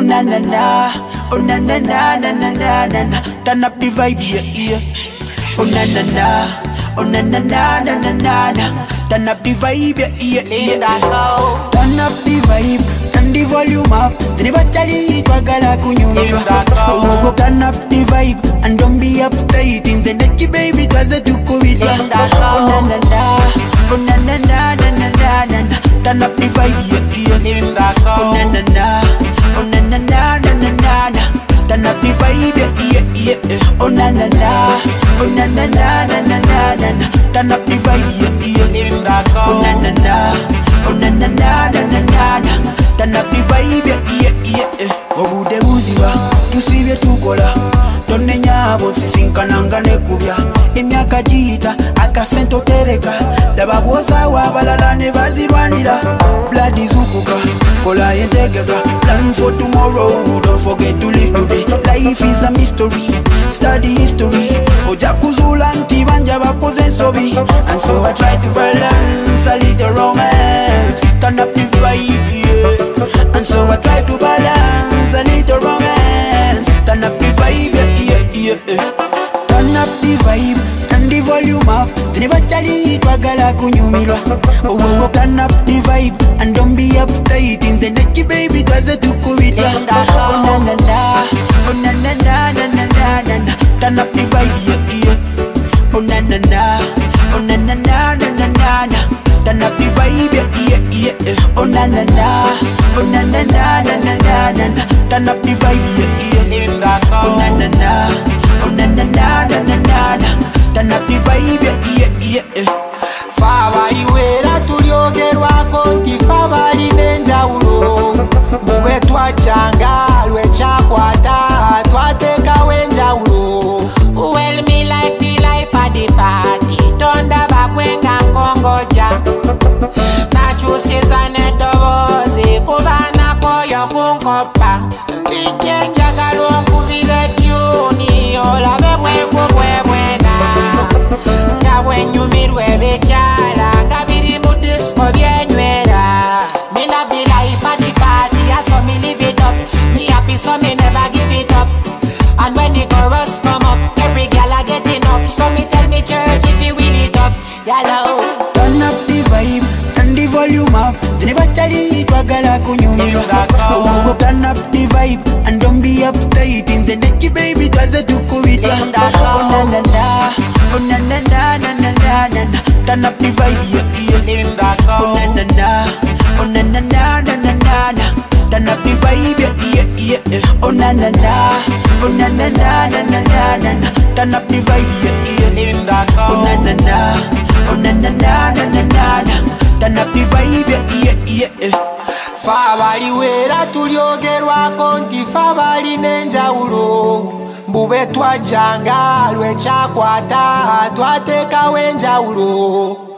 Oh na na na, oh na na na na na na na. Turn up the vibe, yeah yeah. Oh na na na, oh na na na na na na na. Turn up the vibe, yeah yeah yeah. Turn up the vibe, turn the volume up. Tinibatali twagala kunyumira. Oh turn up the vibe and don't be uptight. Inze neki baby twaze tukuwida. Oh na na na, oh na na na na na na na. Turn up the vibe, yeah yeah. Oh na na na, oh na na na na na na na. Turn up the vibe, yeah yeah yeah. Oh na na na, oh na na na na na na na. Turn up the vibe, yeah yeah. Oh na na na, oh na na na na na na na. Turn up the vibe, yeah yeah yeah. Obude buziba tusibye tukola tonenya abo sisinkananga nekubya emyaka giyita akasente otereka laba bwoza wabalala ne bazirwanira blood izukuka kola yentegeka plan for tomorrow don't forget to live today life is a mystery study history oja kuzula nti banja bakoze ensobi and so I try to balance a little romance turn up the vibe yeah and so I try to balance a little romance turn up the vibe yeah yeah yeah turn up the vibe and the volume up tinibatali twagala kunyumirwa oh turn up the vibe and don't be uptight inze neki baby twaze tukuwida oh na na na oh na na na na na na na turn up the vibe yeah yeah oh na na na oh na na na na na na na turn up the vibe yeah yeah yeah oh na na na oh na na na na na na na turn up the vibe yeah yeah oh na na na oh na na na na na na na turn up the vibe yeah yeah yeah Fabali wera tulyogerwa konti fabali nenjawulo mube twachanga lwe chakwata twateka wenjawulo Well me like the life of the party tonda bakwenga kongoja nachusiza nedobozi kubana koyo kunkopa ndijenja galo kubile tuni olabe bwengu bwebwena nga bwenyumirwe bechala nga biri mu disco byenywera me love the life of the party I saw me live it up me happy so me never give it up and when the chorus come up every girl a getting up so me tell me church if you win it up yellow turn up the vibe and the volume up tinibatali twagala kunyumirwa oh turn up the vibe and don't be uptight inze neki baby twaze tukuwida oh na na na oh na na na na na na na turn up the vibe yeah yeah oh na na na oh na na na na na na na turn up the vibe yeah yeah yeah oh na na na oh na na na na na na na turn up the vibe yeah yeah oh na na na oh na na na na na na turn up the vibe yeah yeah yeah Fabali wera tulyogerwa konti fabali nenjawulo mbube twajanga lwe chakwata twateka wenjawulo